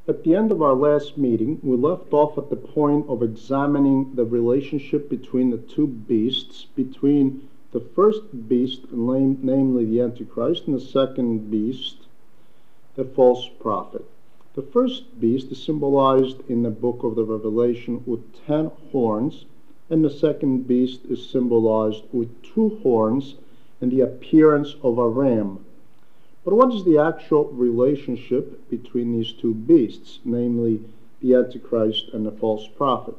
At the end of our last meeting, we left off at the point of examining the relationship between the two beasts, between the first beast, namely the Antichrist, and the second beast, the false prophet. The first beast is symbolized in the book of the Revelation with 10 horns, and the second beast is symbolized with 2 horns and the appearance of a ram. But what is the actual relationship between these two beasts, namely the Antichrist and the false prophet?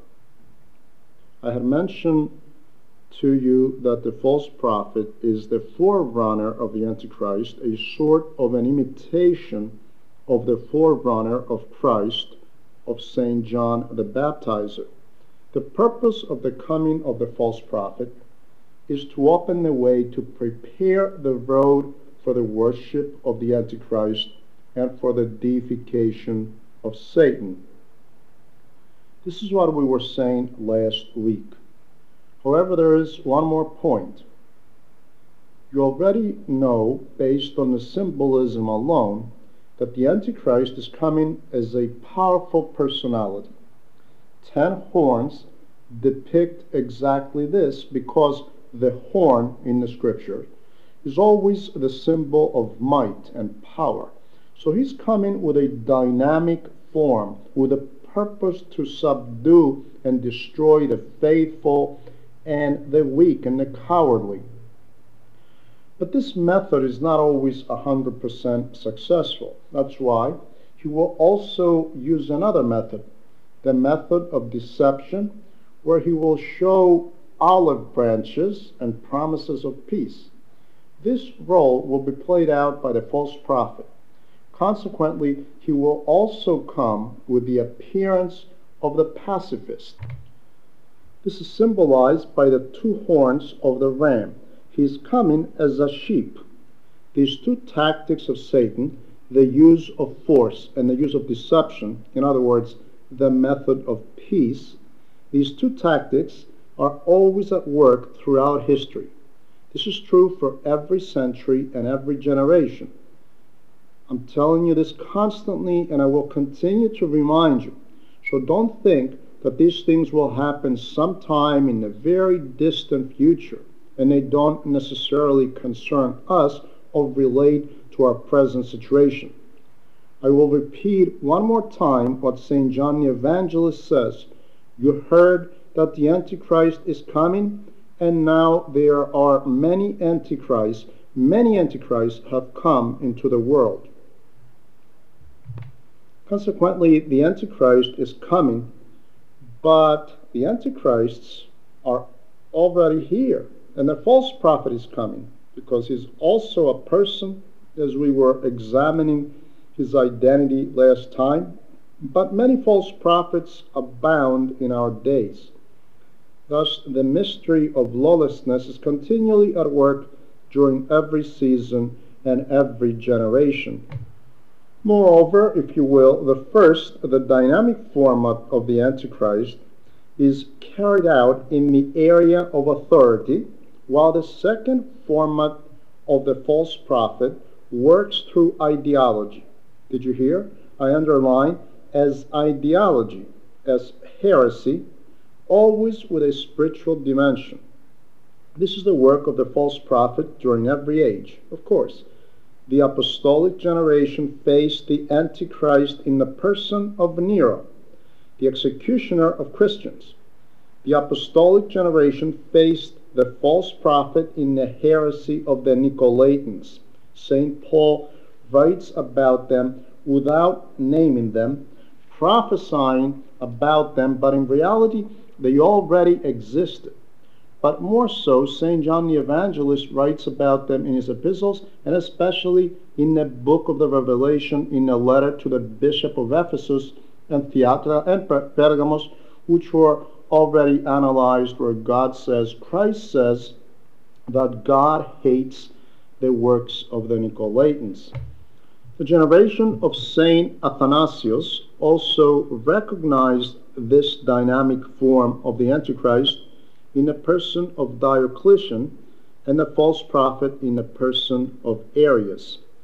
I had mentioned to you that the false prophet is the forerunner of the Antichrist, a sort of an imitation of the forerunner of Christ, of St. John the Baptizer. The purpose of the coming of the false prophet is to open the way to prepare the road for the worship of the Antichrist and for the deification of Satan. This is what we were saying last week. However, there is one more point. You already know, based on the symbolism alone, that the Antichrist is coming as a powerful personality. 10 horns depict exactly this because the horn in the scripture is always the symbol of might and power. So he's coming with a dynamic form, with a purpose to subdue and destroy the faithful and the weak and the cowardly. But this method is not always 100% successful. That's why he will also use another method, the method of deception, where he will show olive branches and promises of peace. This role will be played out by the false prophet. Consequently, he will also come with the appearance of the pacifist. This is symbolized by the 2 horns of the ram. He is coming as a sheep. These 2 tactics of Satan, the use of force and the use of deception, in other words, the method of peace, these 2 tactics are always at work throughout history. This is true for every century and every generation. I'm telling you this constantly, and I will continue to remind you. So don't think that these things will happen sometime in the very distant future, and they don't necessarily concern us or relate to our present situation. I will repeat one more time what St. John the Evangelist says. You heard that the Antichrist is coming, and now there are many antichrists. Many antichrists have come into the world. Consequently, the Antichrist is coming, but the antichrists are already here, and the false prophet is coming, because he's also a person, as we were examining his identity last time. But many false prophets abound in our days. Thus, the mystery of lawlessness is continually at work during every season and every generation. Moreover, if you will, the dynamic format of the Antichrist is carried out in the area of authority, while the second format of the false prophet works through ideology. Did you hear? I underline as ideology, as heresy, always with a spiritual dimension. This is the work of the false prophet during every age, of course. The apostolic generation faced the Antichrist in the person of Nero, the executioner of Christians. The apostolic generation faced the false prophet in the heresy of the Nicolaitans. St. Paul writes about them without naming them, prophesying about them, but in reality they already existed. But more so, St. John the Evangelist writes about them in his epistles, and especially in the book of the Revelation, in a letter to the bishop of Ephesus and Thyatira and Pergamos, which were already analyzed, where Christ says that God hates the works of the Nicolaitans. The generation of Saint Athanasius also recognized this dynamic form of the Antichrist in the person of Diocletian and the false prophet in the person of Arius.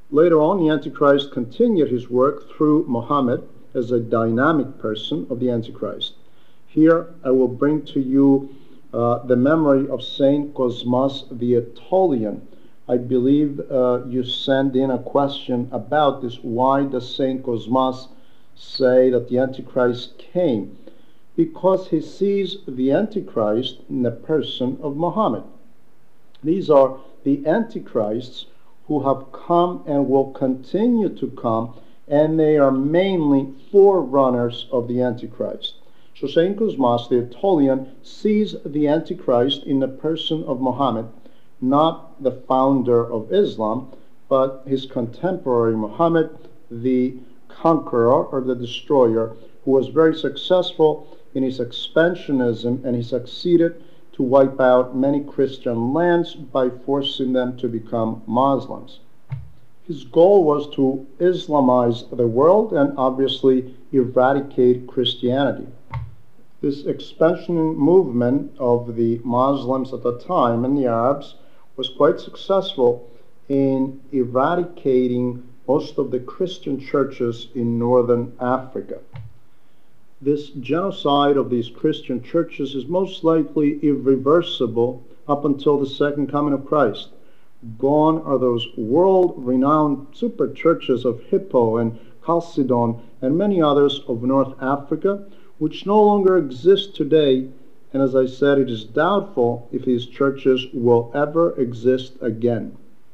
Later on, the Antichrist continued his work through Muhammad as a dynamic person of the Antichrist. Here I will bring to you the memory of Saint Cosmas the Aetolian. I believe you sent in a question about this. Why does Saint Cosmas say that the Antichrist came? Because he sees the Antichrist in the person of Muhammad. These are the Antichrists who have come and will continue to come, and they are mainly forerunners of the Antichrist. So Saint Cosmas the Aetolian sees the Antichrist in the person of Muhammad, not the founder of Islam, but his contemporary Muhammad, the conqueror or the destroyer, who was very successful in his expansionism, and he succeeded to wipe out many Christian lands by forcing them to become Muslims. His goal was to Islamize the world and obviously eradicate Christianity. This expansion movement of the Muslims at the time and the Arabs was quite successful in eradicating most of the Christian churches in northern Africa. This genocide of these Christian churches is most likely irreversible up until the second coming of Christ. Gone are those world-renowned super churches of Hippo and Chalcedon and many others of North Africa, which no longer exist today, and as I said, it is doubtful if these churches will ever exist again.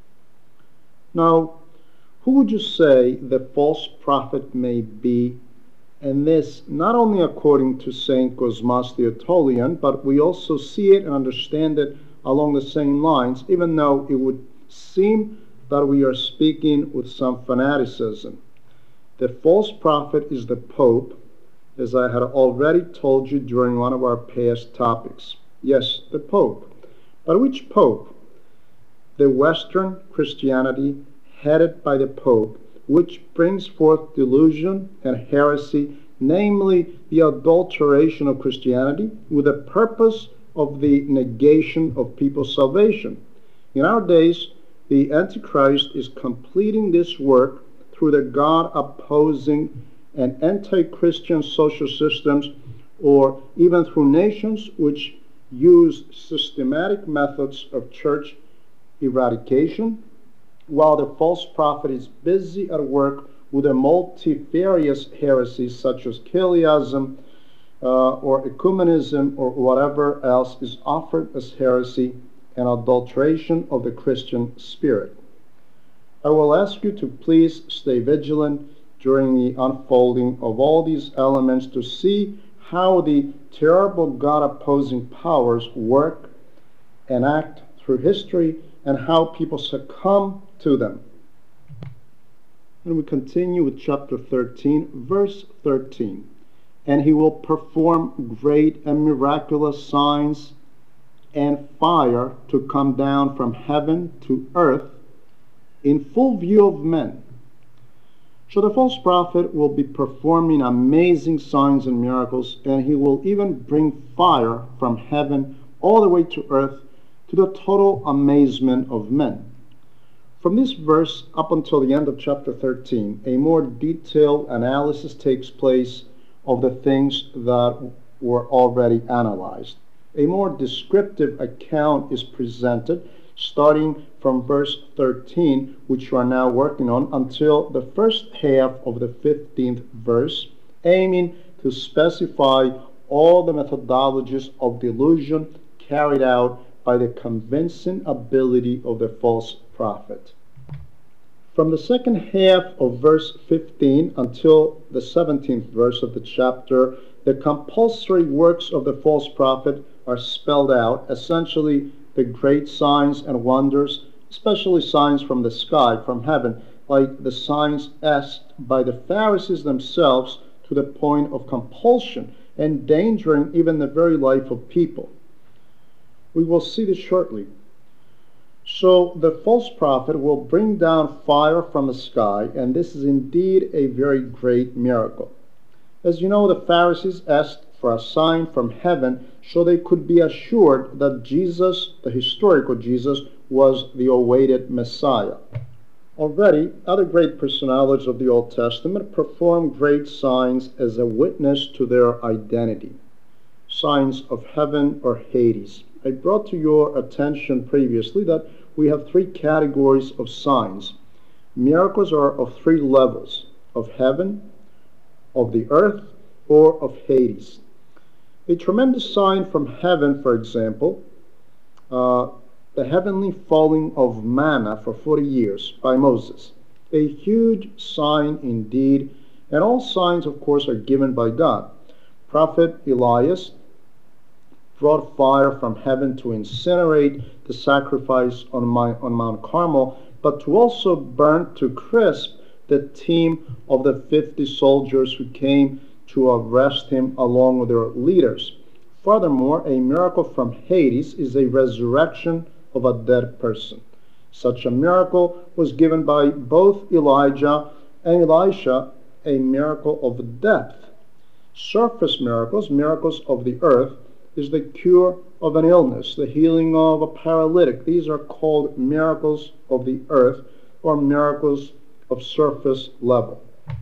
Now, who would you say the false prophet may be? And this not only according to Saint Cosmas the Aetolian, but we also see it and understand it along the same lines, even though it would seem that we are speaking with some fanaticism. The false prophet is the Pope, as I had already told you during one of our past topics. Yes, the Pope. But which Pope? The Western Christianity headed by the Pope, which brings forth delusion and heresy, namely the adulteration of Christianity with the purpose of the negation of people's salvation. In our days, the Antichrist is completing this work through the God-opposing and anti-Christian social systems, or even through nations which use systematic methods of church eradication, while the false prophet is busy at work with a multifarious heresies such as Chiliasm or ecumenism or whatever else is offered as heresy and adulteration of the Christian spirit. I will ask you to please stay vigilant during the unfolding of all these elements to see how the terrible God-opposing powers work and act through history and how people succumb to them. And we continue with chapter 13, verse 13. And he will perform great and miraculous signs and fire to come down from heaven to earth in full view of men. So the false prophet will be performing amazing signs and miracles, and he will even bring fire from heaven all the way to earth to the total amazement of men. From this verse up until the end of chapter 13, a more detailed analysis takes place of the things that were already analyzed. A more descriptive account is presented starting from verse 13, which we are now working on, until the first half of the 15th verse, aiming to specify all the methodologies of delusion carried out by the convincing ability of the false prophet. From the second half of verse 15 until the 17th verse of the chapter, the compulsory works of the false prophet are spelled out, essentially the great signs and wonders, especially signs from the sky, from heaven, like the signs asked by the Pharisees themselves to the point of compulsion, endangering even the very life of people. We will see this shortly. So the false prophet will bring down fire from the sky, and this is indeed a very great miracle. As you know, the Pharisees asked for a sign from heaven so they could be assured that Jesus, the historical Jesus, was the awaited Messiah. Already, other great personalities of the Old Testament performed great signs as a witness to their identity. Signs of heaven or Hades. I brought to your attention previously that we have three categories of signs. Miracles are of three levels: of heaven, of the earth, or of Hades. A tremendous sign from heaven, for example, the heavenly falling of manna for 40 years by Moses. A huge sign indeed, and all signs, of course, are given by God. Prophet Elias brought fire from heaven to incinerate the sacrifice on Mount Carmel, but to also burn to crisp the team of the 50 soldiers who came to arrest him along with their leaders. Furthermore, a miracle from Hades is a resurrection of a dead person. Such a miracle was given by both Elijah and Elisha, a miracle of depth. Surface miracles, miracles of the earth, is the cure of an illness, the healing of a paralytic. These are called miracles of the earth, or miracles of surface level.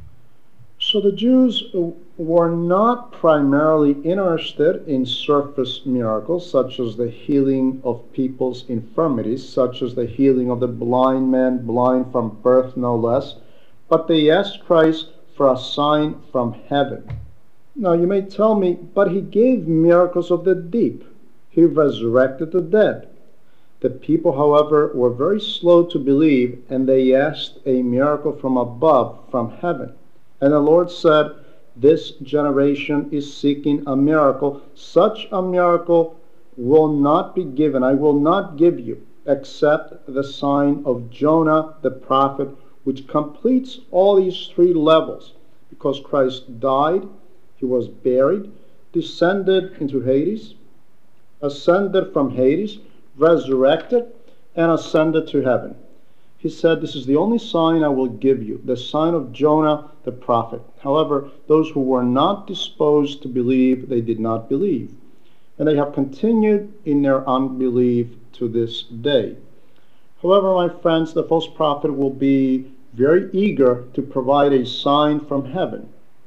So the Jews were not primarily interested in surface miracles, such as the healing of people's infirmities, such as the healing of the blind man, blind from birth no less, but they asked Christ for a sign from heaven. Now you may tell me, but he gave miracles of the deep. He resurrected the dead. The people, however, were very slow to believe, and they asked a miracle from above, from heaven. And the Lord said, this generation is seeking a miracle. Such a miracle will not be given. I will not give you, except the sign of Jonah the prophet, which completes all these three levels. Because Christ died, he was buried, descended into Hades, ascended from Hades, resurrected, and ascended to heaven. He said, this is the only sign I will give you, the sign of Jonah the prophet. However, those who were not disposed to believe, they did not believe. And they have continued in their unbelief to this day. However, my friends, the false prophet will be very eager to provide a sign from heaven.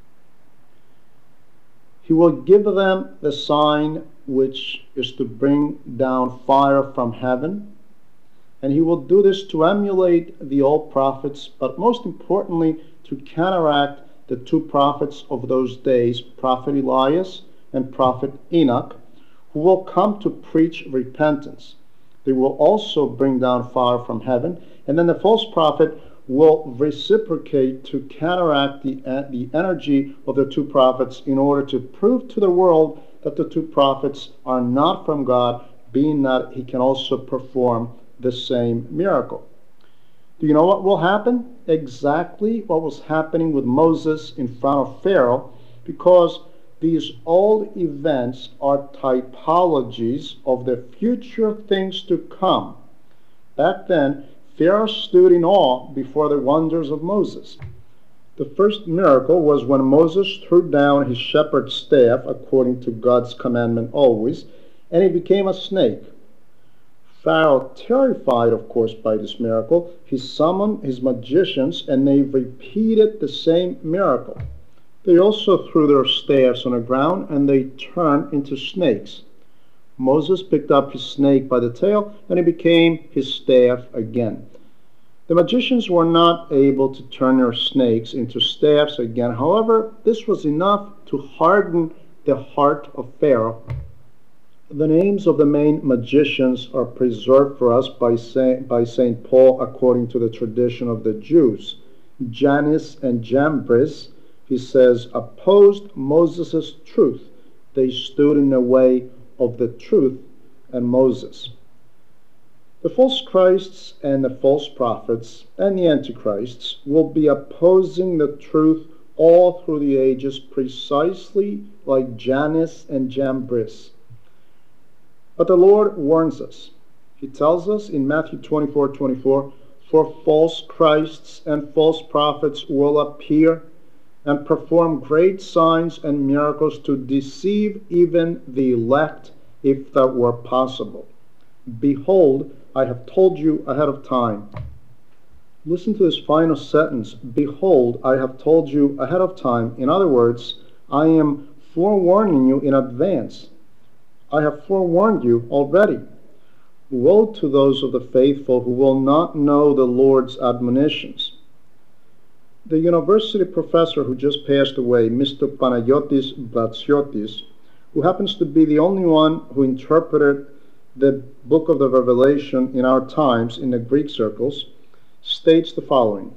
He will give them the sign which is to bring down fire from heaven. And he will do this to emulate the old prophets, but most importantly, to counteract the two prophets of those days, Prophet Elias and Prophet Enoch, who will come to preach repentance. They will also bring down fire from heaven, and then the false prophet will reciprocate to counteract the energy of the two prophets in order to prove to the world that the two prophets are not from God, being that he can also perform the same miracle. Do you know what will happen? Exactly what was happening with Moses in front of Pharaoh, because these old events are typologies of the future things to come. Back then, Pharaoh stood in awe before the wonders of Moses. The first miracle was when Moses threw down his shepherd's staff, according to God's commandment always, and it became a snake. Pharaoh, terrified, of course, by this miracle, he summoned his magicians, and they repeated the same miracle. They also threw their staffs on the ground, and they turned into snakes. Moses picked up his snake by the tail, and it became his staff again. The magicians were not able to turn their snakes into staffs again. However, this was enough to harden the heart of Pharaoh. The names of the main magicians are preserved for us by St. Paul according to the tradition of the Jews. Jannes and Jambres, he says, opposed Moses' truth. They stood in the way of the truth and Moses. The false Christs and the false prophets and the antichrists will be opposing the truth all through the ages, precisely like Jannes and Jambres. But the Lord warns us. He tells us in Matthew 24:24, for false Christs and false prophets will appear and perform great signs and miracles to deceive even the elect, if that were possible. Behold, I have told you ahead of time. Listen to this final sentence. Behold, I have told you ahead of time. In other words, I am forewarning you in advance. I have forewarned you already. Woe to those of the faithful who will not know the Lord's admonitions. The university professor who just passed away, Mr. Panagiotis Bratsiotis, who happens to be the only one who interpreted the book of the Revelation in our times in the Greek circles, states the following.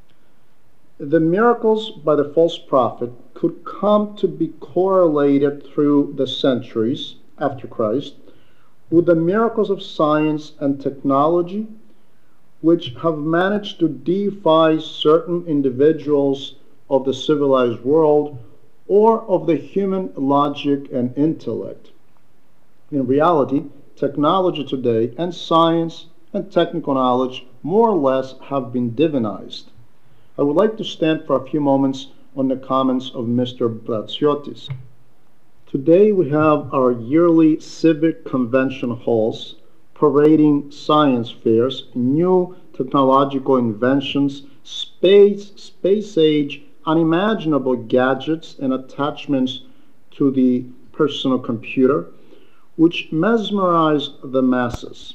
The miracles by the false prophet could come to be correlated through the centuries after Christ with the miracles of science and technology, which have managed to defy certain individuals of the civilized world or of the human logic and intellect. In reality, technology today and science and technical knowledge more or less have been divinized. I would like to stand for a few moments on the comments of Mr. Bratsiotis. Today we have our yearly civic convention halls parading science fairs, new technological inventions, space age, unimaginable gadgets and attachments to the personal computer, which mesmerize the masses.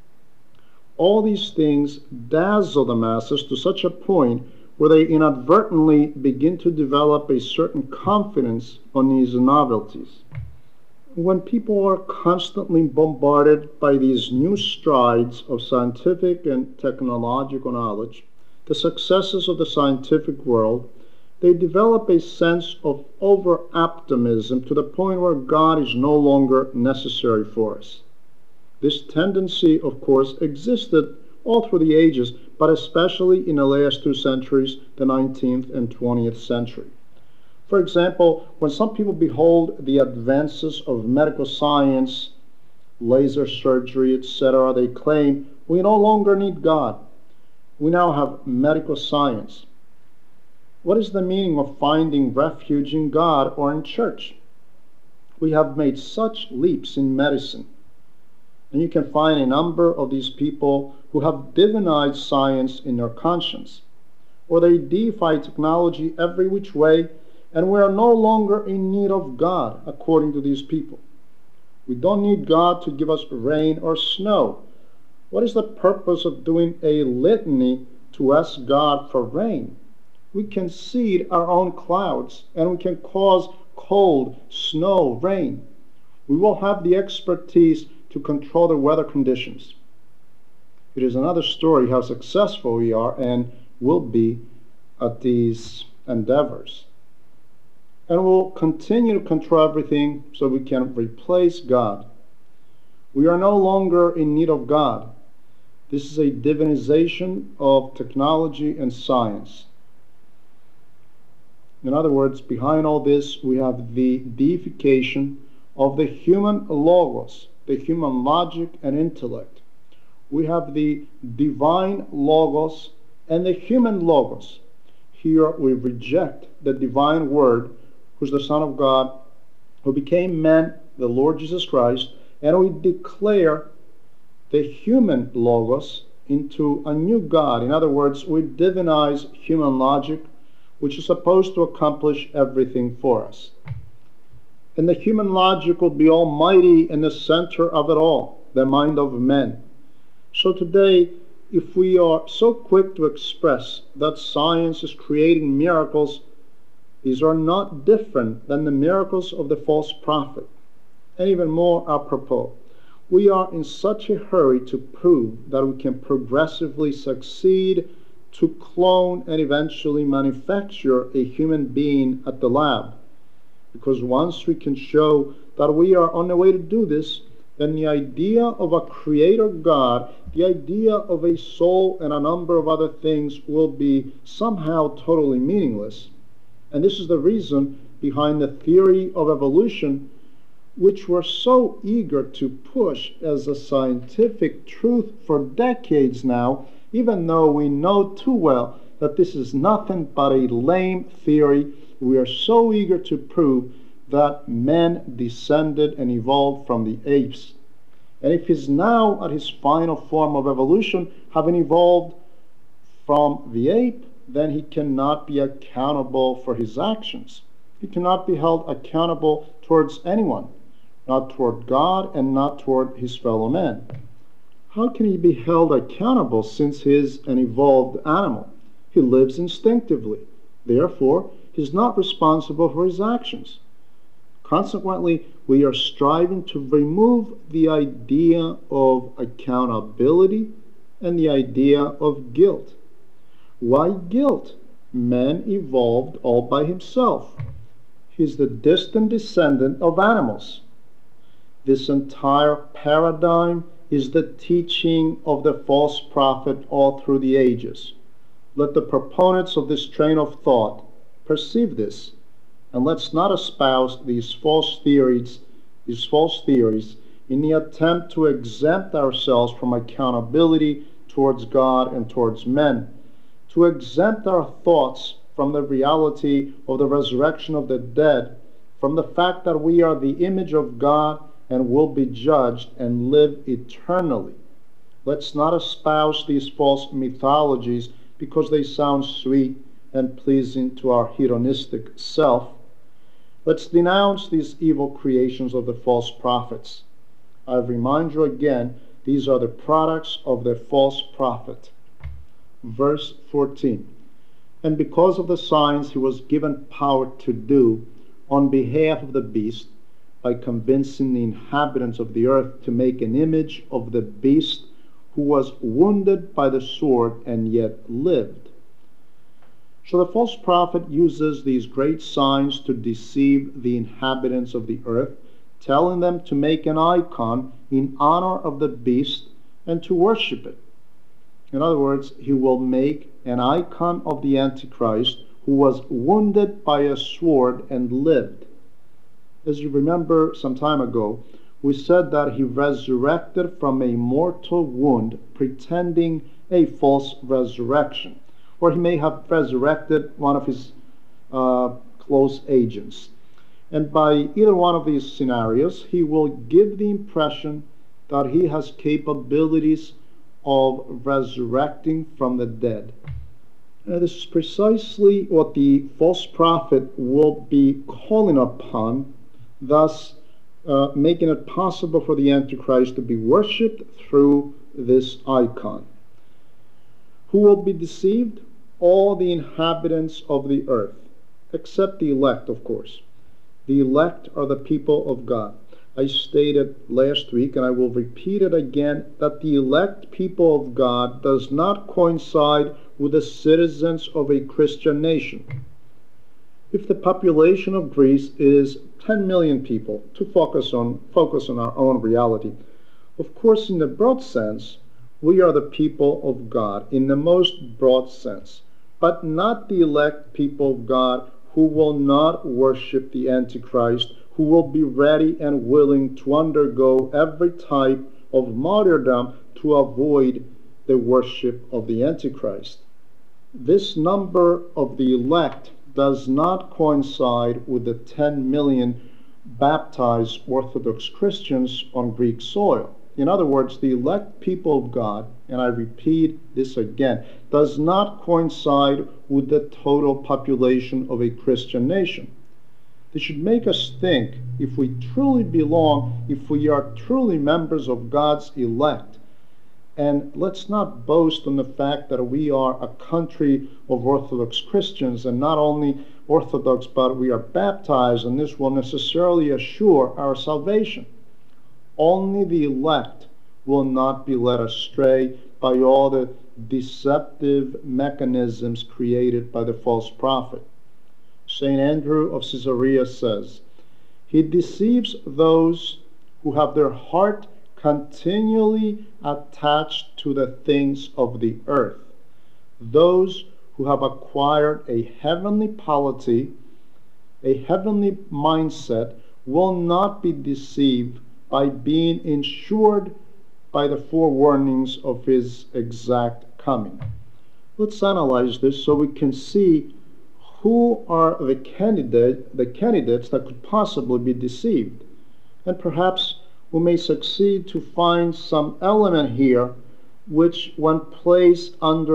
All these things dazzle the masses to such a point where they inadvertently begin to develop a certain confidence on these novelties. When people are constantly bombarded by these new strides of scientific and technological knowledge, the successes of the scientific world, they develop a sense of over-optimism to the point where God is no longer necessary for us. This tendency, of course, existed all through the ages, but especially in the last 2 centuries, the 19th and 20th century. For example, when some people behold the advances of medical science, laser surgery, etc., they claim, we no longer need God. We now have medical science. What is the meaning of finding refuge in God or in church? We have made such leaps in medicine. And you can find a number of these people who have divinized science in their conscience, or they defy technology every which way, and we are no longer in need of God, according to these people. We don't need God to give us rain or snow. What is the purpose of doing a litany to ask God for rain? We can seed our own clouds, and we can cause cold, snow, rain. We will have the expertise to control the weather conditions. It is another story how successful we are and will be at these endeavors. And we'll continue to control everything so we can replace God. We are no longer in need of God. This is a divinization of technology and science. In other words, behind all this, we have the deification of the human logos, the human logic and intellect. We have the divine logos and the human logos. Here we reject the divine word, who's the Son of God, who became man, the Lord Jesus Christ, and we declare the human logos into a new God. In other words, we divinize human logic, which is supposed to accomplish everything for us. And the human logic will be almighty in the center of it all, the mind of men. So today, if we are so quick to express that science is creating miracles, these are not different than the miracles of the false prophet. And even more apropos, we are in such a hurry to prove that we can progressively succeed to clone and eventually manufacture a human being at the lab. Because once we can show that we are on the way to do this, then the idea of a creator God, the idea of a soul and a number of other things will be somehow totally meaningless. And this is the reason behind the theory of evolution, which we're so eager to push as a scientific truth for decades now, even though we know too well that this is nothing but a lame theory. We are so eager to prove that man descended and evolved from the apes. And if he's now at his final form of evolution, having evolved from the ape, then he cannot be accountable for his actions. He cannot be held accountable towards anyone, not toward God and not toward his fellow man. How can he be held accountable since he is an evolved animal? He lives instinctively. Therefore, he is not responsible for his actions. Consequently, we are striving to remove the idea of accountability and the idea of guilt. Why guilt? Man evolved all by himself. He's the distant descendant of animals. This entire paradigm is the teaching of the false prophet all through the ages. Let the proponents of this train of thought perceive this, and let's not espouse these false theories in the attempt to exempt ourselves from accountability towards God and towards men, to exempt our thoughts from the reality of the resurrection of the dead, from the fact that we are the image of God and will be judged and live eternally. Let's not espouse these false mythologies because they sound sweet and pleasing to our hedonistic self. Let's denounce these evil creations of the false prophets. I remind you again, these are the products of the false prophet. Verse 14. And because of the signs he was given power to do on behalf of the beast, by convincing the inhabitants of the earth to make an image of the beast who was wounded by the sword and yet lived. So the false prophet uses these great signs to deceive the inhabitants of the earth, telling them to make an icon in honor of the beast and to worship it. In other words, he will make an icon of the Antichrist who was wounded by a sword and lived. As you remember some time ago, we said that he resurrected from a mortal wound, pretending a false resurrection. Or he may have resurrected one of his close agents. And by either one of these scenarios, he will give the impression that he has capabilities of resurrecting from the dead. This is precisely what the false prophet will be calling upon, thus making it possible for the Antichrist to be worshipped through this icon. Who will be deceived? All the inhabitants of the earth, except the elect, of course. The elect are the people of God. I stated last week, and I will repeat it again, that the elect people of God does not coincide with the citizens of a Christian nation. If the population of Greece is 10 million people, to focus on our own reality, of course, in the broad sense, we are the people of God, in the most broad sense, but not the elect people of God who will not worship the Antichrist, who will be ready and willing to undergo every type of martyrdom to avoid the worship of the Antichrist. This number of the elect does not coincide with the 10 million baptized Orthodox Christians on Greek soil. In other words, the elect people of God, and I repeat this again, does not coincide with the total population of a Christian nation. This should make us think, if we truly belong, if we are truly members of God's elect, and let's not boast on the fact that we are a country of Orthodox Christians, and not only Orthodox, but we are baptized, and this will necessarily assure our salvation. Only the elect will not be led astray by all the deceptive mechanisms created by the false prophet. St. Andrew of Caesarea says, he deceives those who have their heart continually attached to the things of the earth, those who have acquired a heavenly polity, a heavenly mindset, will not be deceived by being insured by the forewarnings of his exact coming. Let's analyze this so we can see who are the candidates that could possibly be deceived. And perhaps we may succeed to find some element here which, when placed under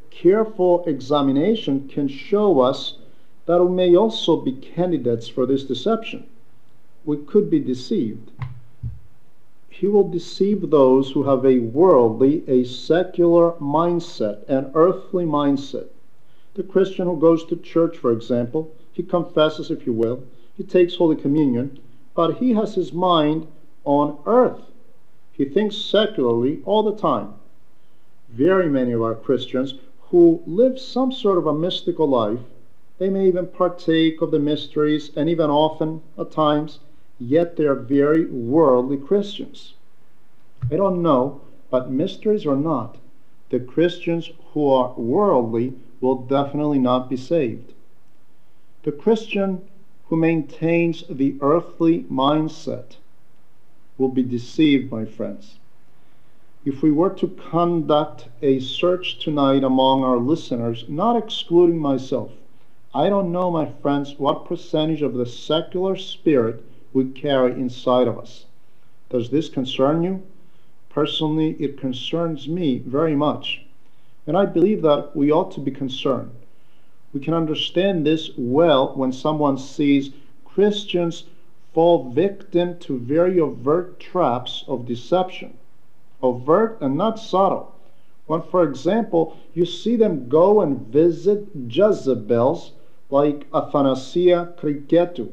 careful examination can show us that we may also be candidates for this deception. We could be deceived. He will deceive those who have a worldly, a secular mindset, an earthly mindset. The Christian who goes to church, for example, he confesses, if you will, he takes Holy Communion, but he has his mind on earth. He thinks secularly all the time. Very many of our Christians who live some sort of a mystical life, they may even partake of the mysteries, and even often, at times, yet they are very worldly Christians. I don't know, but mysteries or not, the Christians who are worldly will definitely not be saved. The Christian who maintains the earthly mindset will be deceived, my friends. If we were to conduct a search tonight among our listeners, not excluding myself, I don't know, my friends, what percentage of the secular spirit we carry inside of us. Does this concern you? Personally, it concerns me very much. And I believe that we ought to be concerned. We can understand this well when someone sees Christians fall victim to very overt traps of deception. Overt and not subtle. When, for example, you see them go and visit Jezebels like Athanasia Kriketu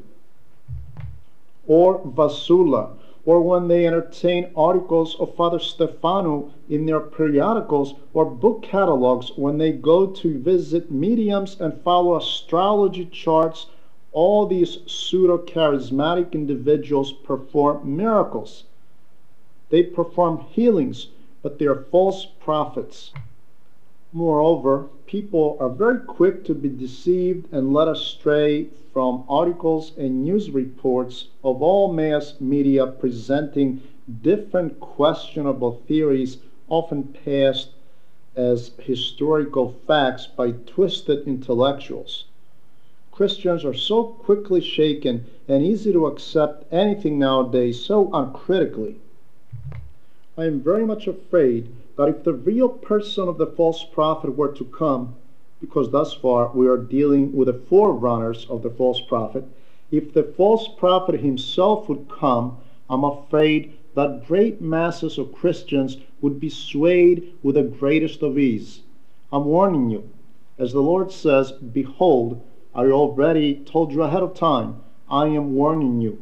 or Vasula, or when they entertain articles of Father Stefano in their periodicals or book catalogs, when they go to visit mediums and follow astrology charts, all these pseudo-charismatic individuals perform miracles. They perform healings, but they are false prophets. Moreover, people are very quick to be deceived and led astray from articles and news reports of all mass media presenting different questionable theories, often passed as historical facts by twisted intellectuals. Christians are so quickly shaken and easy to accept anything nowadays so uncritically. I am very much afraid that if the real person of the false prophet were to come, because thus far we are dealing with the forerunners of the false prophet, if the false prophet himself would come, I'm afraid that great masses of Christians would be swayed with the greatest of ease. I'm warning you. As the Lord says, behold, I already told you ahead of time, I am warning you.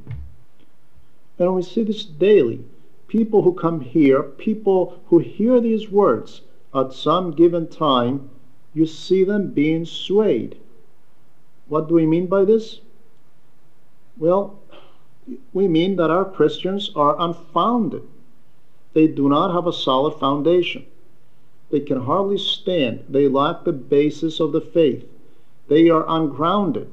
And we see this daily. People who come here, people who hear these words at some given time, you see them being swayed. What do we mean by this? Well, we mean that our Christians are unfounded. They do not have a solid foundation. They can hardly stand. They lack the basis of the faith. They are ungrounded.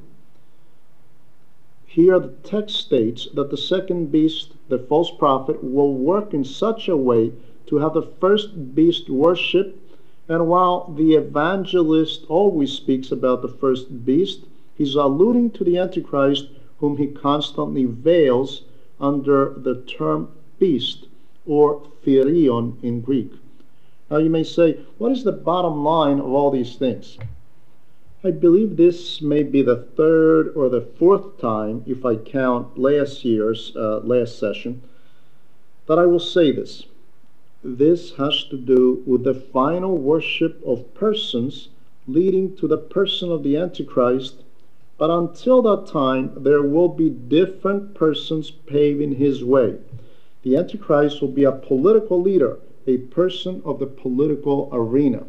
Here the text states that the second beast, the false prophet, will work in such a way to have the first beast worshipped. And while the evangelist always speaks about the first beast, he's alluding to the Antichrist, whom he constantly veils under the term beast, or therion in Greek. Now you may say, what is the bottom line of all these things? I believe this may be the third or the fourth time, if I count last year's last session, that I will say this. This has to do with the final worship of persons leading to the person of the Antichrist, but until that time there will be different persons paving his way. The Antichrist will be a political leader, a person of the political arena.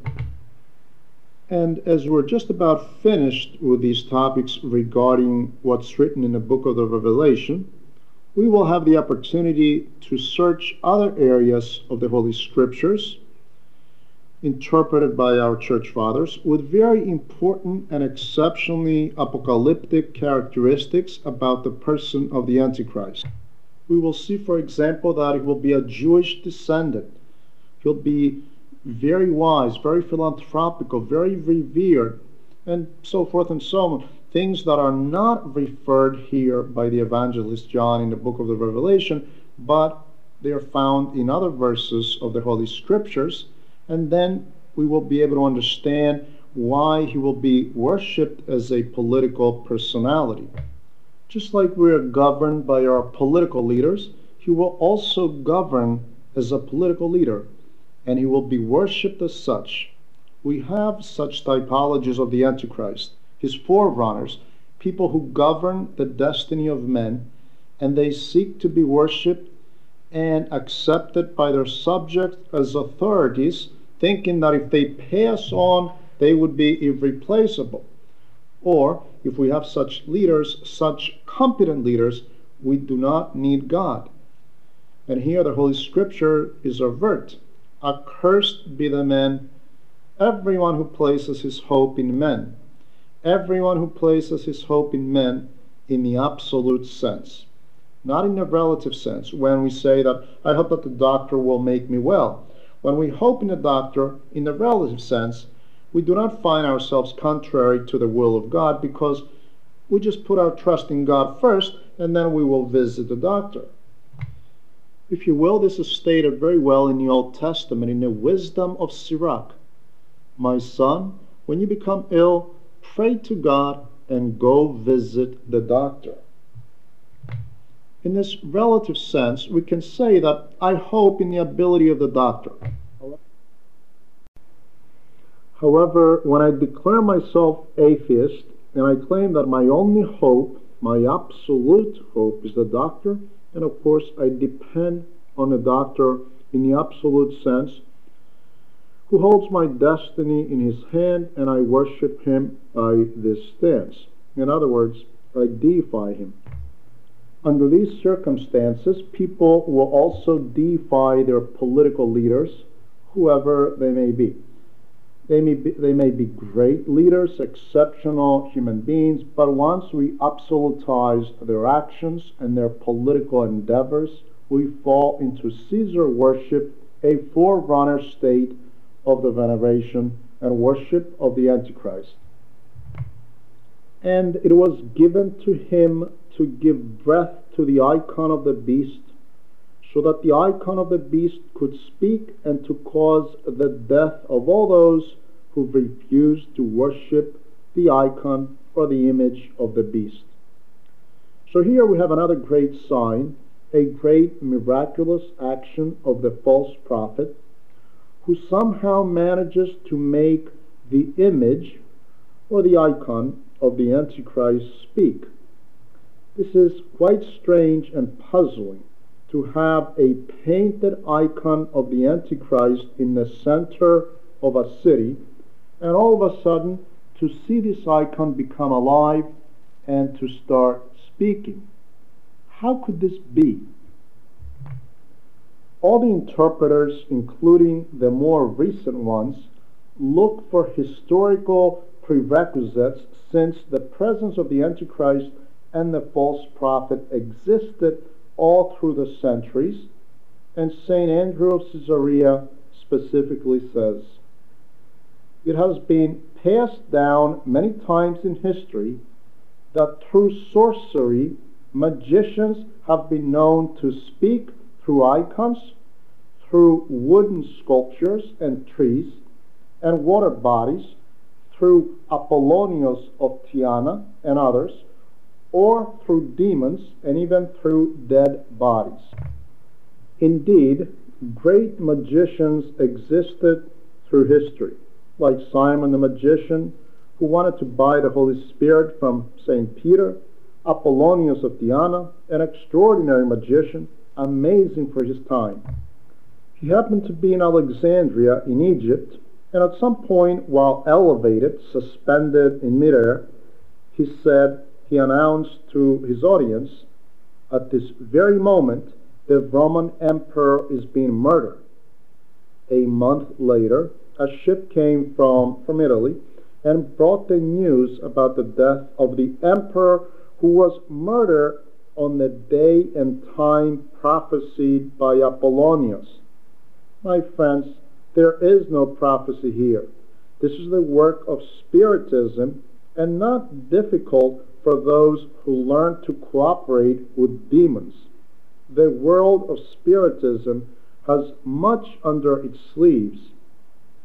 And as we're just about finished with these topics regarding what's written in the book of the Revelation, we will have the opportunity to search other areas of the Holy Scriptures interpreted by our church fathers with very important and exceptionally apocalyptic characteristics about the person of the Antichrist. We will see, for example, that he will be a Jewish descendant. He'll be very wise, very philanthropical, very revered, and so forth and so on. Things that are not referred here by the evangelist John in the book of the Revelation, but they are found in other verses of the Holy Scriptures. And then we will be able to understand why he will be worshipped as a political personality. Just like we are governed by our political leaders, he will also govern as a political leader, and he will be worshipped as such. We have such typologies of the Antichrist, his forerunners, people who govern the destiny of men, and they seek to be worshipped and accepted by their subjects as authorities, thinking that if they pass on, they would be irreplaceable. Or, if we have such leaders, such competent leaders, we do not need God. And here the Holy Scripture is avert. Accursed be the man, everyone who places his hope in men. Everyone who places his hope in men in the absolute sense. Not in the relative sense, when we say that I hope that the doctor will make me well. When we hope in the doctor in the relative sense, we do not find ourselves contrary to the will of God, because we just put our trust in God first, and then we will visit the doctor. If you will, this is stated very well in the Old Testament, in the wisdom of Sirach. My son, when you become ill, pray to God and go visit the doctor. In this relative sense, we can say that I hope in the ability of the doctor. However, when I declare myself atheist, and I claim that my only hope, my absolute hope, is the doctor, and of course I depend on the doctor in the absolute sense, who holds my destiny in his hand, and I worship him by this stance. In other words, I deify him. Under these circumstances, people will also deify their political leaders, whoever they may be. They may be great leaders, exceptional human beings, but once we absolutize their actions and their political endeavors, we fall into Caesar worship, a forerunner state of the veneration and worship of the Antichrist. And it was given to him to give breath to the icon of the beast, so that the icon of the beast could speak and to cause the death of all those who refused to worship the icon or the image of the beast. So here we have another great sign, a great miraculous action of the false prophet, who somehow manages to make the image or the icon of the Antichrist speak. This is quite strange and puzzling, to have a painted icon of the Antichrist in the center of a city, and all of a sudden to see this icon become alive and to start speaking. How could this be? All the interpreters, including the more recent ones, look for historical prerequisites, since the presence of the Antichrist and the false prophet existed all through the centuries, and St. Andrew of Caesarea specifically says, it has been passed down many times in history that through sorcery, magicians have been known to speak through icons, through wooden sculptures and trees, and water bodies, through Apollonius of Tyana and others, or through demons, and even through dead bodies. Indeed, great magicians existed through history, like Simon the magician, who wanted to buy the Holy Spirit from St. Peter, Apollonius of Tyana, an extraordinary magician, amazing for his time. He happened to be in Alexandria in Egypt, and at some point, while elevated, suspended in midair, he announced to his audience, at this very moment, the Roman emperor is being murdered. A month later, a ship came from Italy and brought the news about the death of the emperor, who was murdered on the day and time prophesied by Apollonius. My friends, there is no prophecy here. This is the work of Spiritism, and not difficult for those who learn to cooperate with demons. The world of Spiritism has much under its sleeves.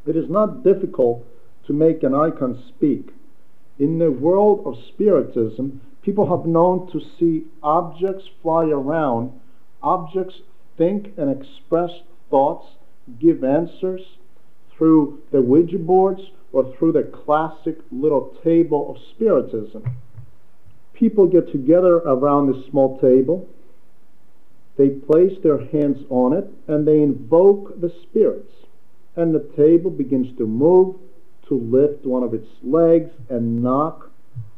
It is not difficult to make an icon speak. In the world of Spiritism, people have known to see objects fly around, objects think and express thoughts, give answers through the Ouija boards or through the classic little table of Spiritism. People get together around this small table, they place their hands on it, and they invoke the spirits. And the table begins to move, to lift one of its legs and knock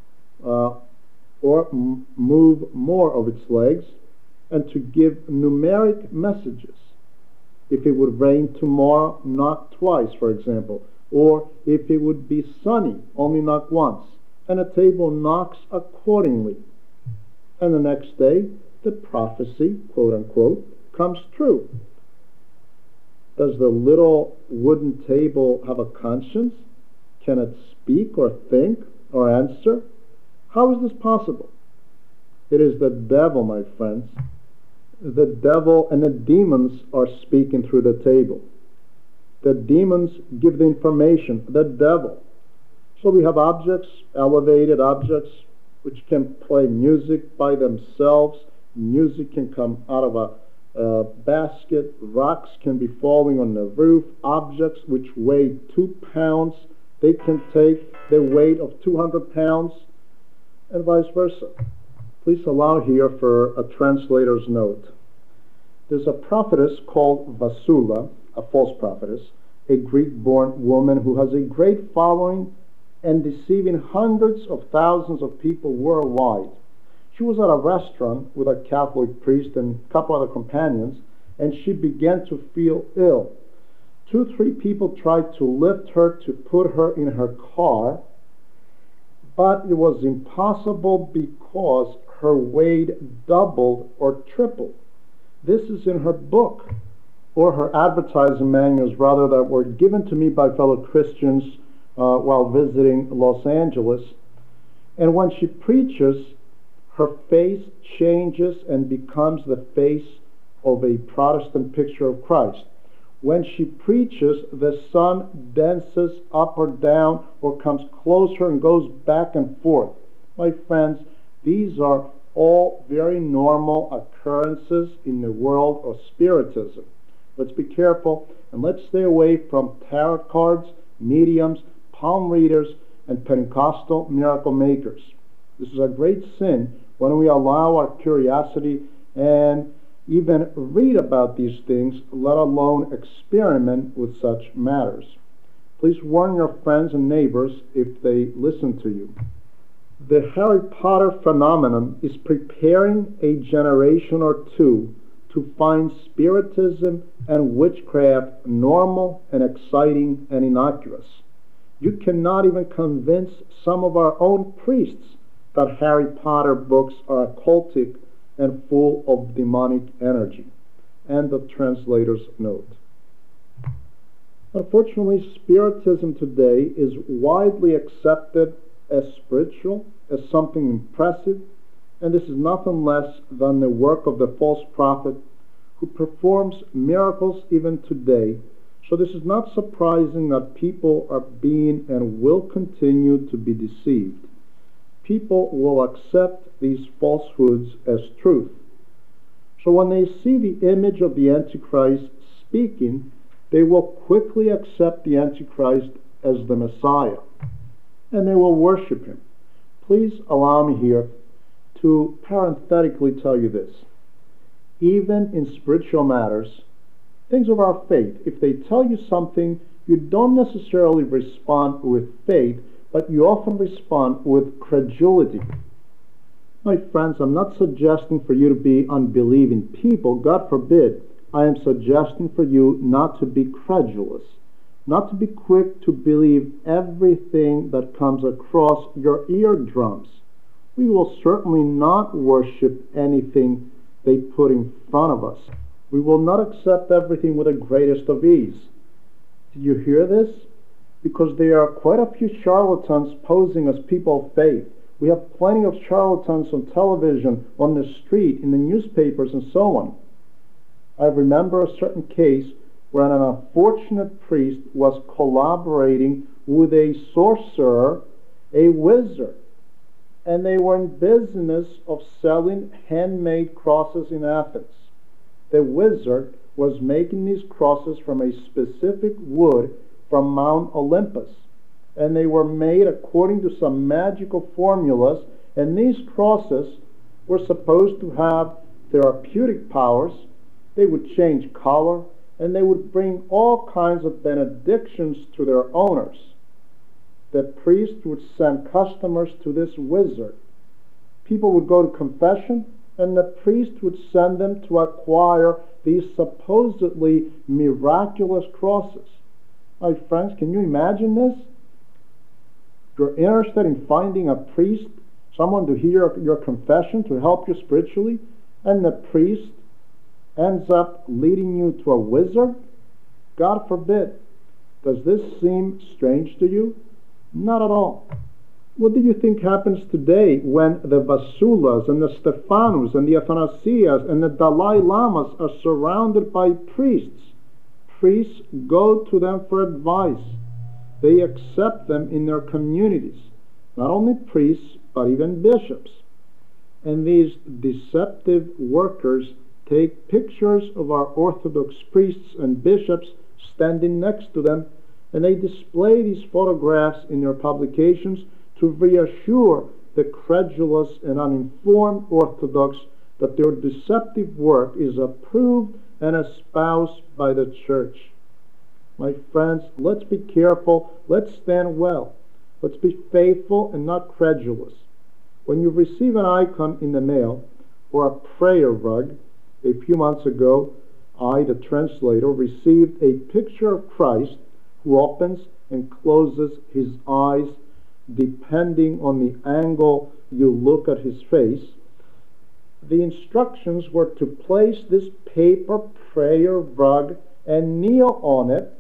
or move more of its legs, and to give numeric messages. If it would rain tomorrow, knock twice, for example. Or if it would be sunny, only knock once. And a table knocks accordingly. And the next day, the prophecy, quote unquote, comes true. Does the little wooden table have a conscience? Can it speak or think or answer? How is this possible? It is the devil, my friends. The devil and the demons are speaking through the table. The demons give the information, the devil. So we have objects, elevated objects, which can play music by themselves. Music can come out of a basket. Rocks can be falling on the roof. Objects which weigh 2 pounds, they can take the weight of 200 pounds, and vice versa. Please allow here for a translator's note. There's a prophetess called Vasula, a false prophetess, a Greek-born woman who has a great following and deceiving hundreds of thousands of people worldwide. She was at a restaurant with a Catholic priest and a couple other companions, and she began to feel ill. 2 or 3 people tried to lift her, to put her in her car, but it was impossible because her weight doubled or tripled. This is in her book, or her advertising manuals, rather, that were given to me by fellow Christians while visiting Los Angeles. And when she preaches, her face changes and becomes the face of a Protestant picture of Christ. When she preaches, the sun dances up or down or comes closer and goes back and forth. My friends, these are all very normal occurrences in the world of Spiritism. Let's be careful, and let's stay away from tarot cards, mediums, palm readers, and Pentecostal miracle makers. This is a great sin when we allow our curiosity and even read about these things, let alone experiment with such matters. Please warn your friends and neighbors if they listen to you. The Harry Potter phenomenon is preparing a generation or two to find Spiritism and witchcraft normal and exciting and innocuous. You cannot even convince some of our own priests that Harry Potter books are occultic and full of demonic energy. End of translator's note. Unfortunately, Spiritism today is widely accepted as spiritual, as something impressive, and this is nothing less than the work of the false prophet who performs miracles even today. So this is not surprising that people are being and will continue to be deceived. People will accept these falsehoods as truth. So when they see the image of the Antichrist speaking, they will quickly accept the Antichrist as the Messiah, and they will worship him. Please allow me here to parenthetically tell you this. Even in spiritual matters, things of our faith, if they tell you something, you don't necessarily respond with faith, but you often respond with credulity. My friends, I'm not suggesting for you to be unbelieving people. God forbid. I am suggesting for you not to be credulous, not to be quick to believe everything that comes across your eardrums. We will certainly not worship anything they put in front of us. We will not accept everything with the greatest of ease. Did you hear this? Because there are quite a few charlatans posing as people of faith. We have plenty of charlatans on television, on the street, in the newspapers, and so on. I remember a certain case when an unfortunate priest was collaborating with a sorcerer, a wizard, and they were in business of selling handmade crosses in Athens. The wizard was making these crosses from a specific wood from Mount Olympus, and they were made according to some magical formulas, and these crosses were supposed to have therapeutic powers. They would change color, and they would bring all kinds of benedictions to their owners. The priest would send customers to this wizard. People would go to confession, and the priest would send them to acquire these supposedly miraculous crosses. My friends, can you imagine this? You're interested in finding a priest, someone to hear your confession, to help you spiritually, and the priest ends up leading you to a wizard? God forbid. Does this seem strange to you? Not at all. What do you think happens today when the Vasulas and the Stephanus and the Athanasias and the Dalai Lamas are surrounded by priests? Priests go to them for advice. They accept them in their communities. Not only priests, but even bishops. And these deceptive workers take pictures of our Orthodox priests and bishops standing next to them, and they display these photographs in their publications to reassure the credulous and uninformed Orthodox that their deceptive work is approved and espoused by the Church. My friends, let's be careful. Let's stand well. Let's be faithful and not credulous. When you receive an icon in the mail or a prayer rug, a few months ago, I, the translator, received a picture of Christ who opens and closes his eyes depending on the angle you look at his face. The instructions were to place this paper prayer rug and kneel on it,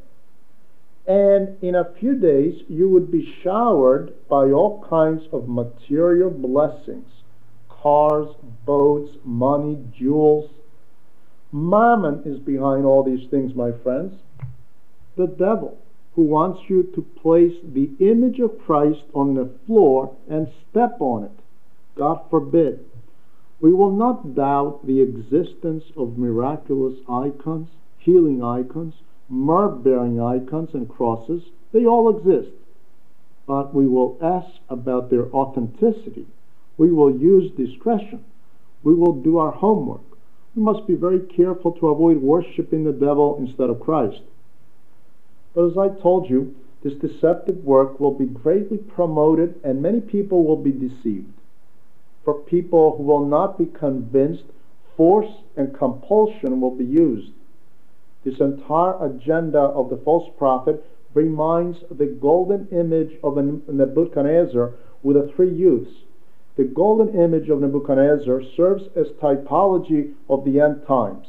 and in a few days you would be showered by all kinds of material blessings: cars, boats, money, jewels. Mammon is behind all these things, my friends. The devil, who wants you to place the image of Christ on the floor and step on it. God forbid. We will not doubt the existence of miraculous icons, healing icons, myrrh-bearing icons and crosses. They all exist. But we will ask about their authenticity. We will use discretion. We will do our homework. We must be very careful to avoid worshiping the devil instead of Christ. But as I told you, this deceptive work will be greatly promoted, and many people will be deceived. For people who will not be convinced, force and compulsion will be used. This entire agenda of the false prophet reminds the golden image of Nebuchadnezzar with the three youths. The golden image of Nebuchadnezzar serves as typology of the end times.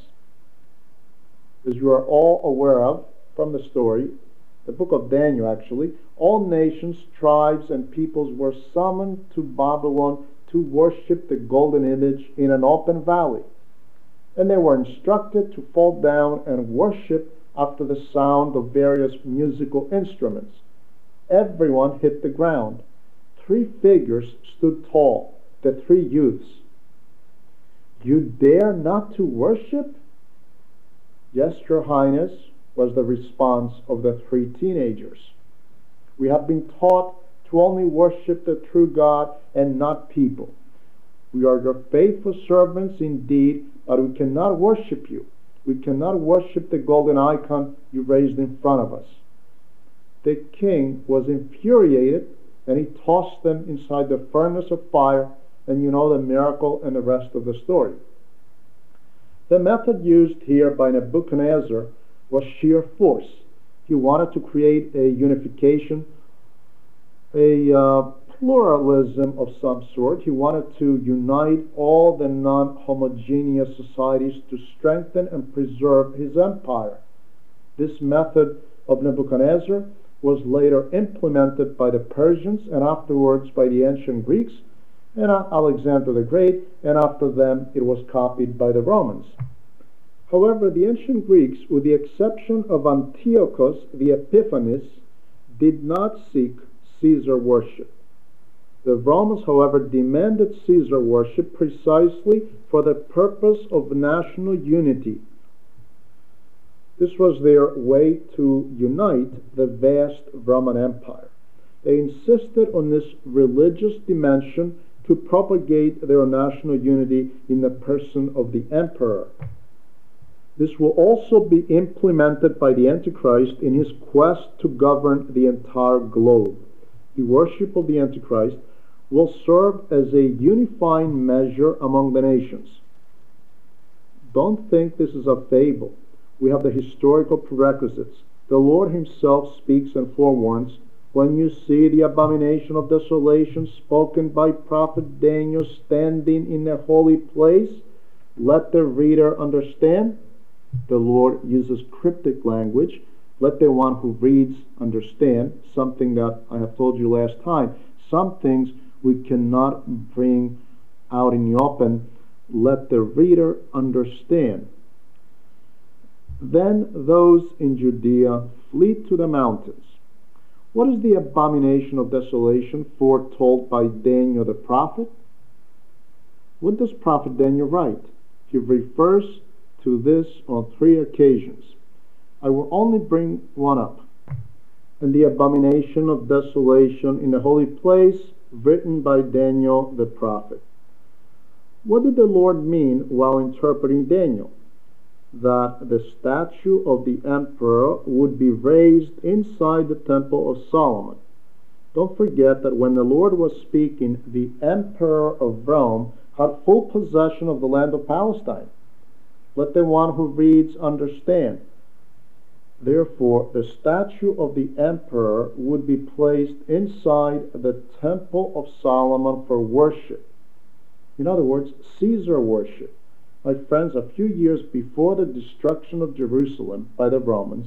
As you are all aware of from the story, the book of Daniel actually, all nations, tribes, and peoples were summoned to Babylon to worship the golden image in an open valley. And they were instructed to fall down and worship after the sound of various musical instruments. Everyone hit the ground. Three figures stood tall, the three youths. You dare not to worship? Yes, Your Highness, was the response of the three teenagers. We have been taught to only worship the true God and not people. We are your faithful servants indeed, but we cannot worship you. We cannot worship the golden icon you raised in front of us. The king was infuriated, and he tossed them inside the furnace of fire, and you know the miracle and the rest of the story. The method used here by Nebuchadnezzar was sheer force. He wanted to create a unification, a pluralism of some sort. He wanted to unite all the non-homogeneous societies to strengthen and preserve his empire. This method of Nebuchadnezzar was later implemented by the Persians and afterwards by the ancient Greeks and Alexander the Great, and after them it was copied by the Romans. However, the ancient Greeks, with the exception of Antiochus the Epiphanes, did not seek Caesar worship. The Romans, however, demanded Caesar worship precisely for the purpose of national unity. This was their way to unite the vast Roman Empire. They insisted on this religious dimension to propagate their national unity in the person of the emperor. This will also be implemented by the Antichrist in his quest to govern the entire globe. The worship of the Antichrist will serve as a unifying measure among the nations. Don't think this is a fable. We have the historical prerequisites. The Lord himself speaks and forewarns, when you see the abomination of desolation spoken by prophet Daniel standing in the holy place, let the reader understand. The Lord uses cryptic language. Let the one who reads understand, something that I have told you last time. Some things we cannot bring out in the open. Let the reader understand. Then those in Judea flee to the mountains. What is the abomination of desolation foretold by Daniel the prophet? What does prophet Daniel write? He refers to this on 3 occasions. I will only bring one up. And the abomination of desolation in the holy place, written by Daniel the prophet. What did the Lord mean while interpreting Daniel? That the statue of the emperor would be raised inside the temple of Solomon. Don't forget that when the Lord was speaking, the emperor of Rome had full possession of the land of Palestine. Let the one who reads understand. Therefore, the statue of the emperor would be placed inside the temple of Solomon for worship. In other words, Caesar worship. My friends, a few years before the destruction of Jerusalem by the Romans,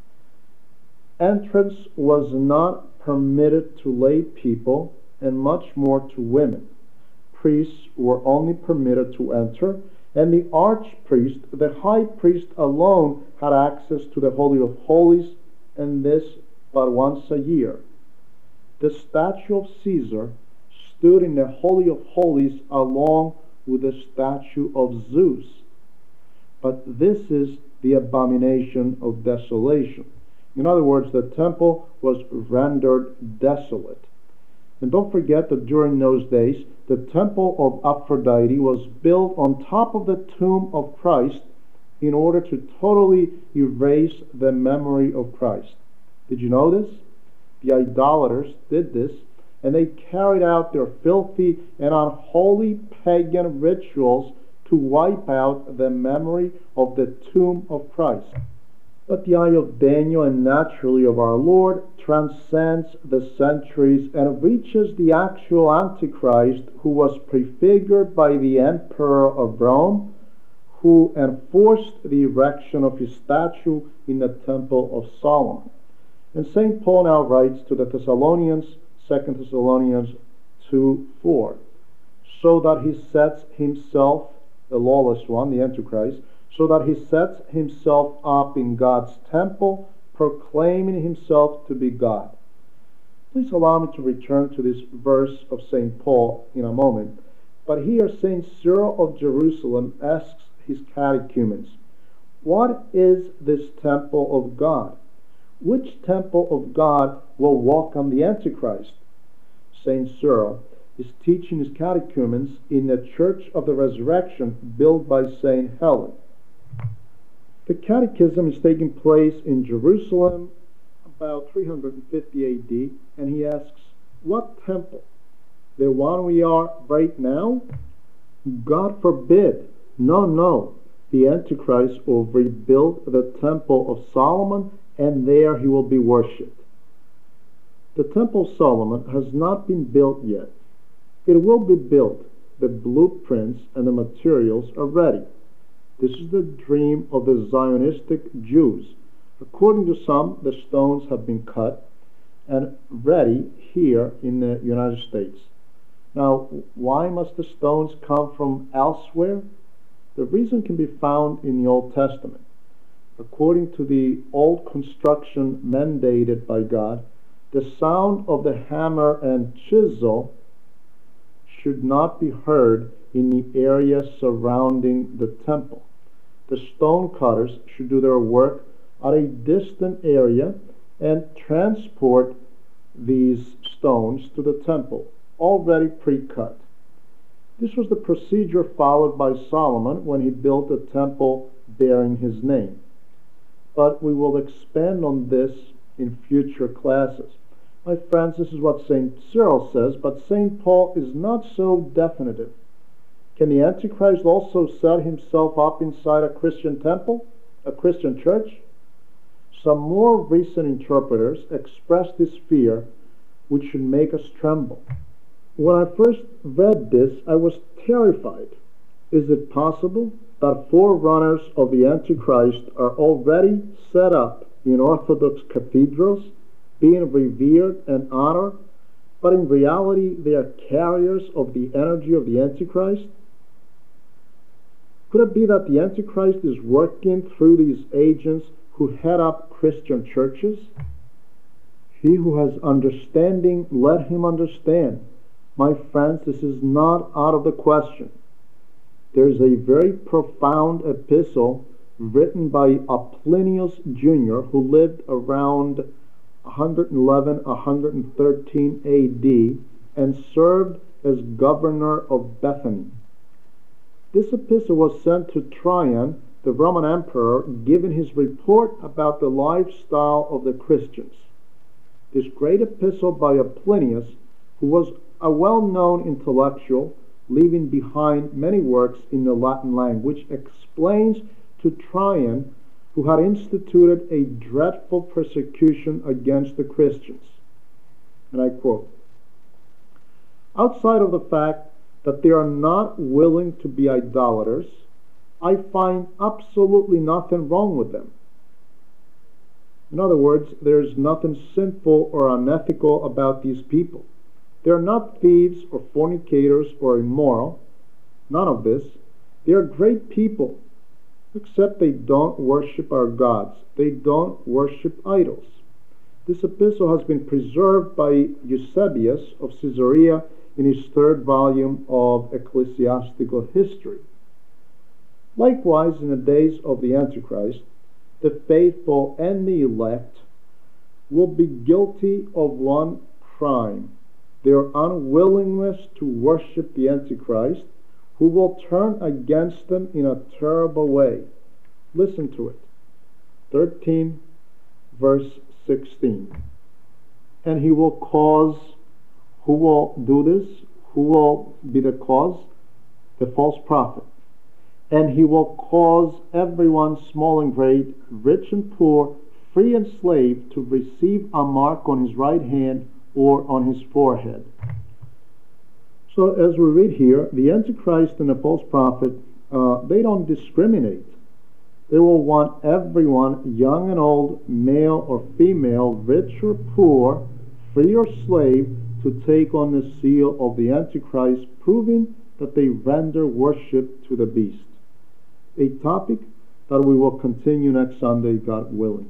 entrance was not permitted to lay people and much more to women. Priests were only permitted to enter, and the archpriest, the high priest alone, had access to the Holy of Holies, and this but once a year. The statue of Caesar stood in the Holy of Holies along with the statue of Zeus. But this is the abomination of desolation. In other words, the temple was rendered desolate. And don't forget that during those days, the temple of Aphrodite was built on top of the tomb of Christ in order to totally erase the memory of Christ. Did you know this? The idolaters did this, and they carried out their filthy and unholy pagan rituals to wipe out the memory of the tomb of Christ. But the eye of Daniel, and naturally of our Lord, transcends the centuries and reaches the actual Antichrist, who was prefigured by the emperor of Rome, who enforced the erection of his statue in the temple of Solomon. And St. Paul now writes to the Thessalonians, 2 Thessalonians 2:4, so that he sets himself, the lawless one, the Antichrist, so that he sets himself up in God's temple, proclaiming himself to be God. Please allow me to return to this verse of St. Paul in a moment. But here St. Cyril of Jerusalem asks his catechumens, what is this temple of God? Which temple of God will welcome the Antichrist? St. Cyril is teaching his catechumens in the Church of the Resurrection built by St. Helen. The catechism is taking place in Jerusalem about 350 AD, and he asks, what temple? The one we are right now? God forbid. No. The Antichrist will rebuild the temple of Solomon, and there he will be worshipped. The temple of Solomon has not been built yet. It will be built. The blueprints and the materials are ready. This is the dream of the Zionistic Jews. According to some, the stones have been cut and ready here in the United States. Now, why must the stones come from elsewhere? The reason can be found in the Old Testament. According to the old construction mandated by God, the sound of the hammer and chisel should not be heard in the area surrounding the temple. The stone cutters should do their work at a distant area and transport these stones to the temple, already pre-cut. This was the procedure followed by Solomon when he built a temple bearing his name. But we will expand on this in future classes. My friends, this is what St. Cyril says, but St. Paul is not so definitive. Can the Antichrist also set himself up inside a Christian temple, a Christian church? Some more recent interpreters express this fear, which should make us tremble. When I first read this, I was terrified. Is it possible that forerunners of the Antichrist are already set up in Orthodox cathedrals, being revered and honored, but in reality they are carriers of the energy of the Antichrist? Could it be that the Antichrist is working through these agents who head up Christian churches? He who has understanding, let him understand. My friends, this is not out of the question. There's a very profound epistle written by Plinius Jr., who lived around 111-113 AD and served as governor of Bethany. This epistle was sent to Trajan, the Roman emperor, giving his report about the lifestyle of the Christians. This great epistle by Plinius, who was a well-known intellectual, leaving behind many works in the Latin language, explains to Trajan, who had instituted a dreadful persecution against the Christians. And I quote, "Outside of the fact that they are not willing to be idolaters, I find absolutely nothing wrong with them." In other words, there's nothing sinful or unethical about these people. They are not thieves or fornicators or immoral. None of this. They are great people, except they don't worship our gods. They don't worship idols. This epistle has been preserved by Eusebius of Caesarea in his third volume of Ecclesiastical History. Likewise, in the days of the Antichrist, the faithful and the elect will be guilty of one crime: their unwillingness to worship the Antichrist, who will turn against them in a terrible way. Listen to it. 13, verse 16. And he will cause, who will do this? Who will be the cause? The false prophet. And he will cause everyone, small and great, rich and poor, free and slave, to receive a mark on his right hand or on his forehead. So as we read here, the Antichrist and the false prophet, they don't discriminate. They will want everyone, young and old, male or female, rich or poor, free or slave, to take on the seal of the Antichrist, proving that they render worship to the beast. A topic that we will continue next Sunday, God willing.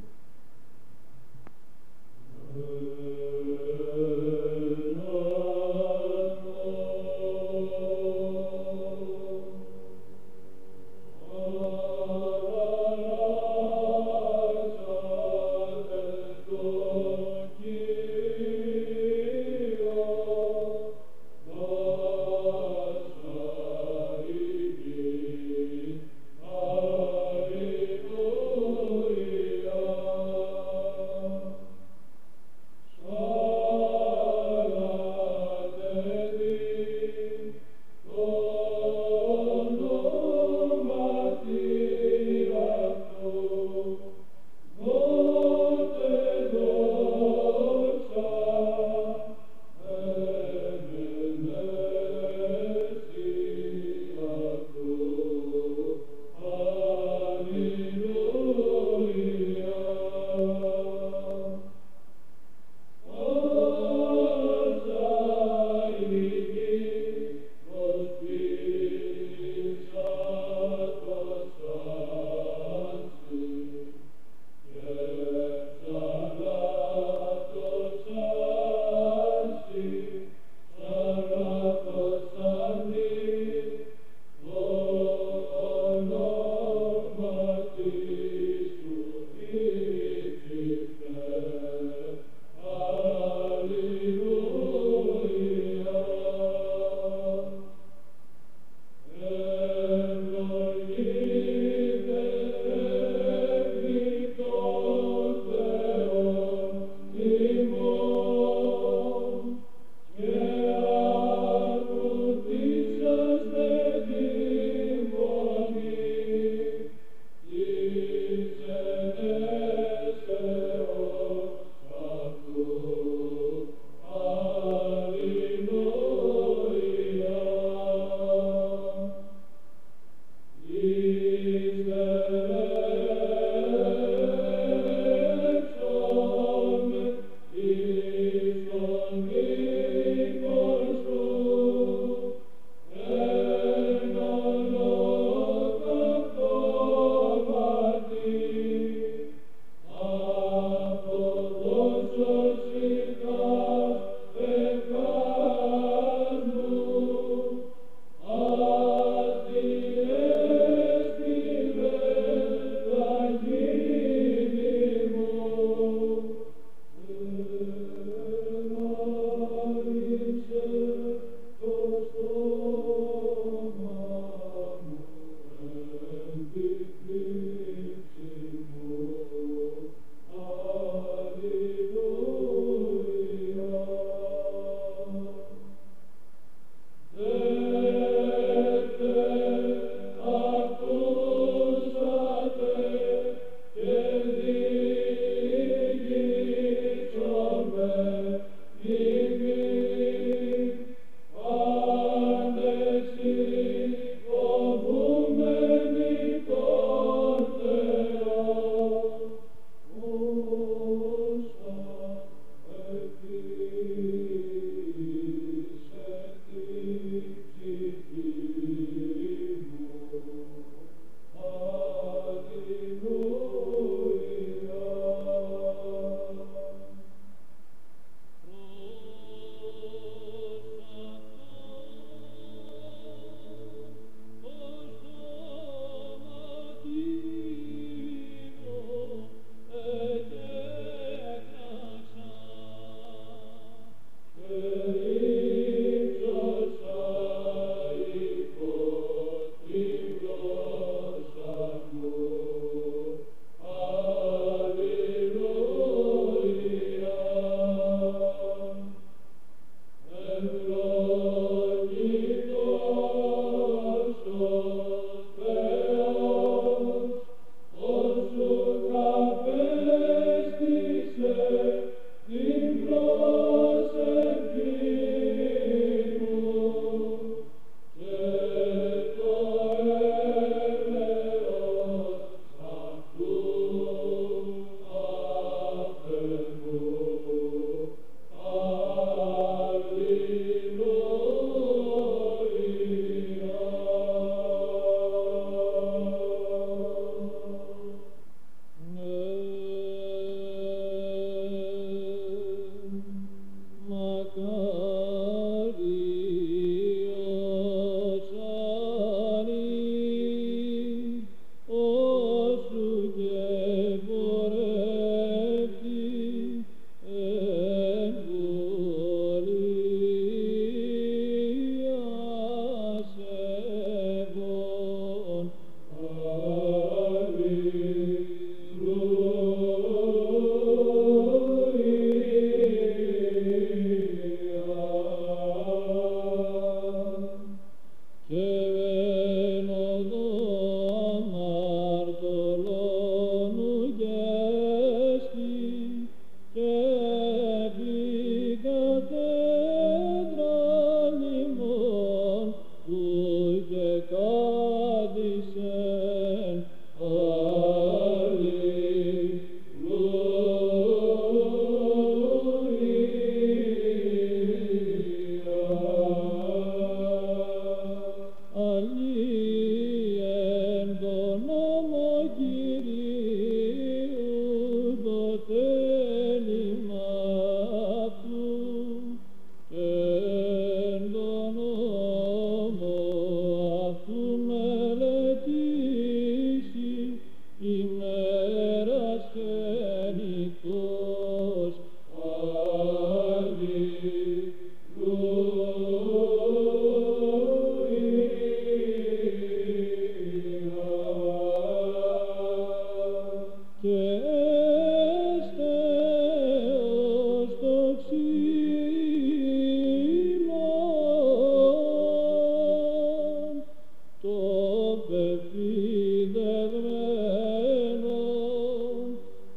επιδευμένων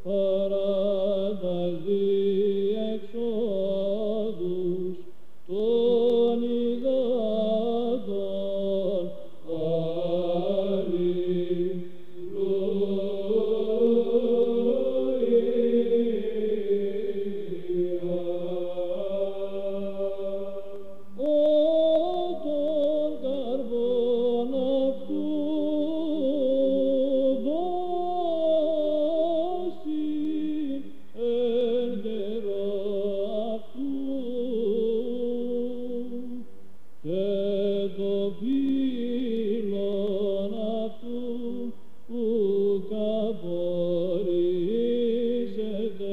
παρά διεξόδους των υδάτων. Τον καρπόν αυτού δώσει εν καιρό αυτού και το φύλλον αυτού ουκ απορρίζεται.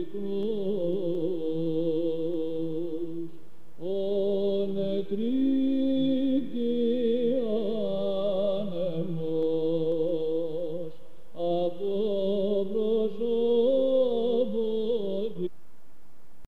Ον εκρή